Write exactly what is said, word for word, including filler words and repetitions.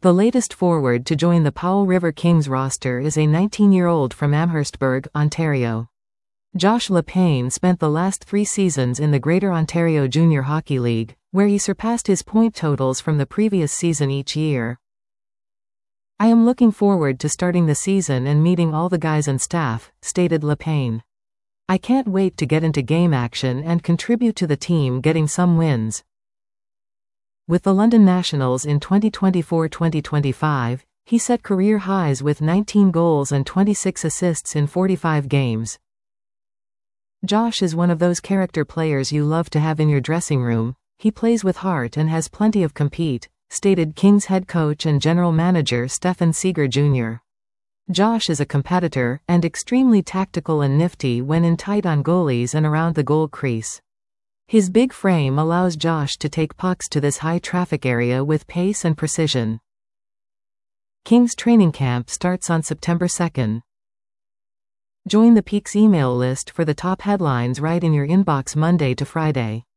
The latest forward to join the Powell River Kings roster is a nineteen-year-old from Amherstburg, Ontario. Josh LePain spent the last three seasons in the Greater Ontario Junior Hockey League, where he surpassed his point totals from the previous season each year. "I am looking forward to starting the season and meeting all the guys and staff," stated LePain. "I can't wait to get into game action and contribute to the team getting some wins." With the London Nationals in twenty twenty-four twenty twenty-five, he set career highs with nineteen goals and twenty-six assists in forty-five games. "Josh is one of those character players you love to have in your dressing room. He plays with heart and has plenty of compete," stated Kings head coach and general manager Stefan Seeger Junior "Josh is a competitor, and extremely tactical and nifty when in tight on goalies and around the goal crease. His big frame allows Josh to take pucks to this high-traffic area with pace and precision." Kings training camp starts on September second. Join the Peaks email list for the top headlines right in your inbox Monday to Friday.